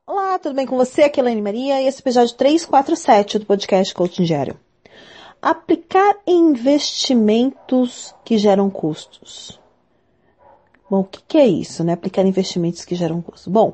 Olá, tudo bem com você? Aqui é a Elaine Maria e esse é o episódio 347 do podcast Coaching Diário. Aplicar em investimentos que geram custos. Bom, o que é isso, né? Aplicar em investimentos que geram custos. Bom,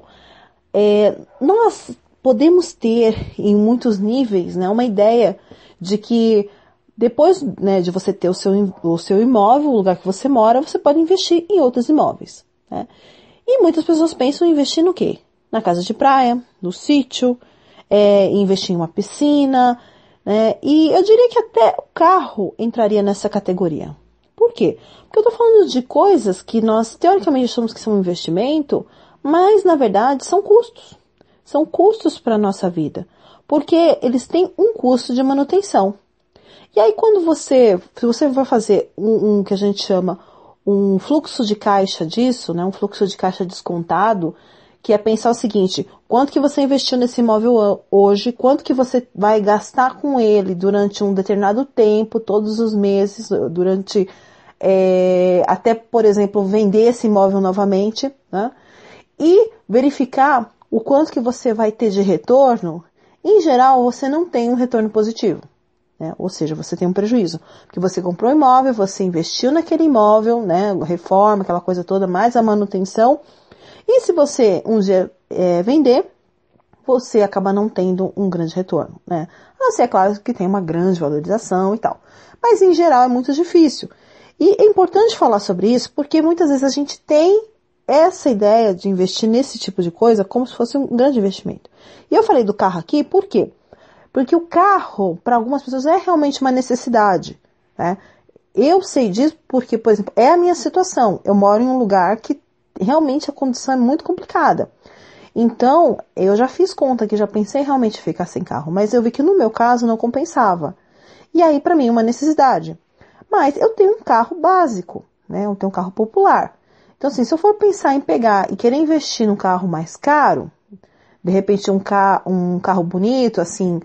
nós podemos ter em muitos níveis, né, uma ideia de que depois, né, de você ter o seu imóvel, o lugar que você mora, você pode investir em outros imóveis, né? E muitas pessoas pensam em investir no quê? Na casa de praia, no sítio, investir em uma piscina, né? E eu diria que até o carro entraria nessa categoria. Por quê? Porque eu estou falando de coisas que nós teoricamente achamos que são um investimento, mas na verdade são custos. São custos para a nossa vida. Porque eles têm um custo de manutenção. E aí se você vai fazer um que a gente chama um fluxo de caixa disso, né, um fluxo de caixa descontado, que é pensar o seguinte: quanto que você investiu nesse imóvel hoje, quanto que você vai gastar com ele durante um determinado tempo, todos os meses, durante, até, por exemplo, vender esse imóvel novamente, né, e verificar o quanto que você vai ter de retorno. Em geral, você não tem um retorno positivo. Né? Ou seja, você tem um prejuízo, porque você comprou um imóvel, você investiu naquele imóvel, né, reforma, aquela coisa toda, mais a manutenção, e se você um dia vender, você acaba não tendo um grande retorno, né? A não ser, é claro, que tem uma grande valorização e tal, mas em geral é muito difícil. E é importante falar sobre isso, porque muitas vezes a gente tem essa ideia de investir nesse tipo de coisa como se fosse um grande investimento. E eu falei do carro aqui, por quê? Porque o carro, para algumas pessoas, é realmente uma necessidade, né? Eu sei disso porque, por exemplo, é a minha situação. Eu moro em um lugar que realmente a condição é muito complicada. Então, eu já fiz conta que já pensei realmente em ficar sem carro, mas eu vi que no meu caso não compensava. E aí, para mim, é uma necessidade. Mas eu tenho um carro básico, né? Eu tenho um carro popular. Então, assim, se eu for pensar em pegar e querer investir num carro mais caro, de repente um carro bonito, assim,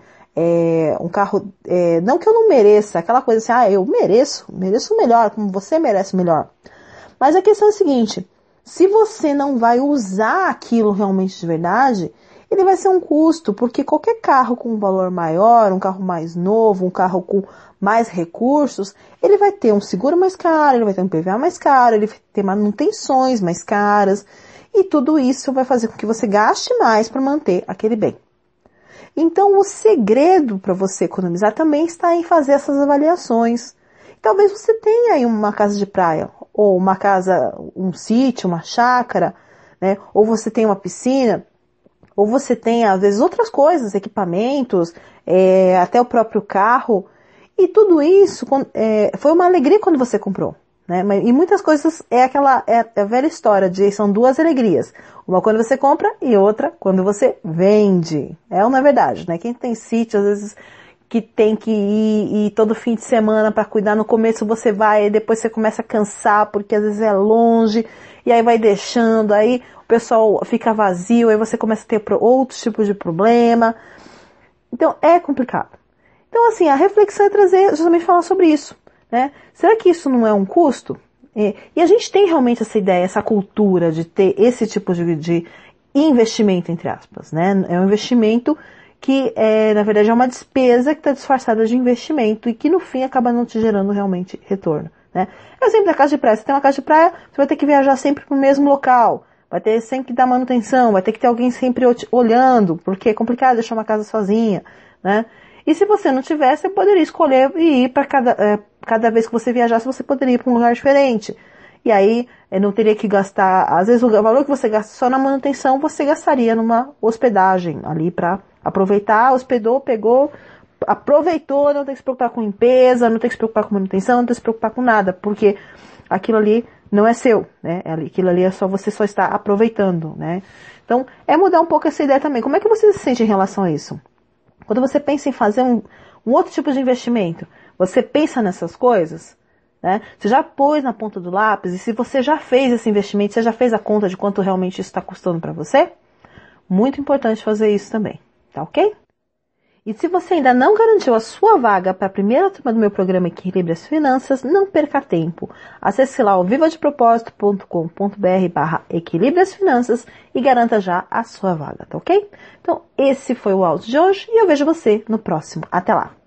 um carro, não que eu não mereça, aquela coisa assim, eu mereço melhor, como você merece melhor. Mas a questão é a seguinte: se você não vai usar aquilo realmente de verdade, ele vai ser um custo, porque qualquer carro com um valor maior, um carro mais novo, um carro com mais recursos, ele vai ter um seguro mais caro, ele vai ter um PVA mais caro, ele vai ter manutenções mais caras, e tudo isso vai fazer com que você gaste mais para manter aquele bem. Então, o segredo para você economizar também está em fazer essas avaliações. Talvez você tenha aí uma casa de praia, ou uma casa, um sítio, uma chácara, né? Ou você tem uma piscina, ou você tem, às vezes, outras coisas, equipamentos, até o próprio carro. E tudo isso foi uma alegria quando você comprou, né? E muitas coisas é a velha história são duas alegrias. Uma quando você compra e outra quando você vende. Ou não é verdade, né? Quem tem sítio, às vezes, que tem que ir todo fim de semana para cuidar, no começo você vai, e depois você começa a cansar, porque às vezes é longe, e aí vai deixando, aí o pessoal fica vazio, aí você começa a ter outros tipos de problema. Então é complicado. Então, assim, a reflexão é trazer, justamente falar sobre isso, né? Será que isso não é um custo? E a gente tem realmente essa ideia, essa cultura de ter esse tipo de investimento, entre aspas, né? É um investimento que, na verdade, é uma despesa que está disfarçada de investimento e que, no fim, acaba não te gerando realmente retorno, né? É o exemplo da casa de praia. Você tem uma casa de praia, você vai ter que viajar sempre para o mesmo local, vai ter sempre que dar manutenção, vai ter que ter alguém sempre olhando, porque é complicado deixar uma casa sozinha, né? E se você não tivesse, você poderia escolher e ir para cada vez que você viajasse, você poderia ir para um lugar diferente. E aí, não teria que gastar, às vezes o valor que você gasta só na manutenção, você gastaria numa hospedagem ali para aproveitar, hospedou, pegou, aproveitou, não tem que se preocupar com limpeza, não tem que se preocupar com manutenção, não tem que se preocupar com nada, porque aquilo ali não é seu, né? Aquilo ali você só está aproveitando, né? Então, mudar um pouco essa ideia também. Como é que você se sente em relação a isso? Quando você pensa em fazer um outro tipo de investimento, você pensa nessas coisas, né? Você já pôs na ponta do lápis, e se você já fez esse investimento, você já fez a conta de quanto realmente isso está custando para você? Muito importante fazer isso também, tá ok? E se você ainda não garantiu a sua vaga para a primeira turma do meu programa Equilibre as Finanças, não perca tempo. Acesse lá o vivadepropósito.com.br/Equilibre as Finanças e garanta já a sua vaga, tá ok? Então, esse foi o áudio de hoje e eu vejo você no próximo. Até lá!